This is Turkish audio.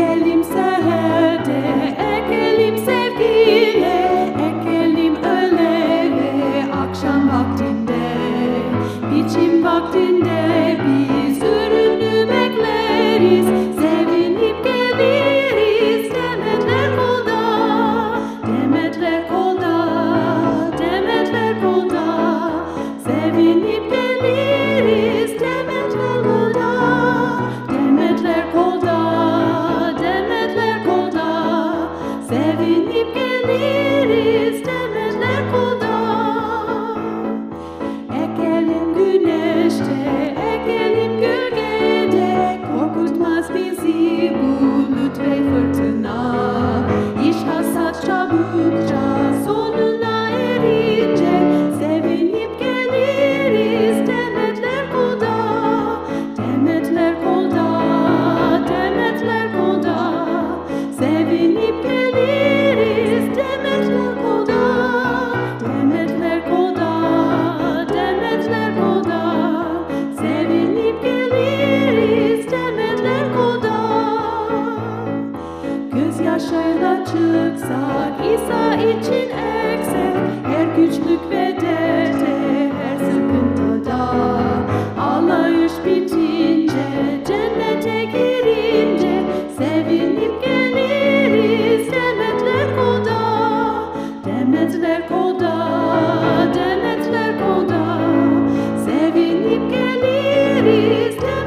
Ekelim seherde, ekelim sevgiyle, ekelim öğle ve akşam vaktinde, biçim vaktinde biz ürünü bekleriz, sevinip geliriz. Demetler kolda, demetler kolda, demetler kolda, sevinip geliriz. Demetler kolda, demetler kolda, demetler kolda, sevinip geliriz. Demetler kolda. Ekelim güneşte, ekelim gölgede, korkutmaz bizi bulut ve fırtına. İş hasat çabukça sonuna erince, sevinip geliriz. Demetler kolda, demetler kolda, demetler kolda, sevinip geliriz. Demetler kolda, demetler kolda, demetler kolda, sevinip geliriz. Demetler kolda. Gözyaşlarıyla çıksak, İsa için eksek, her güçlük ve derde, her sıkıntıda. Ağlayış bitince, cennete girince, sevinip geliriz. Demetler kolda, demetler kolda, demetler kolda, sevinip geliriz.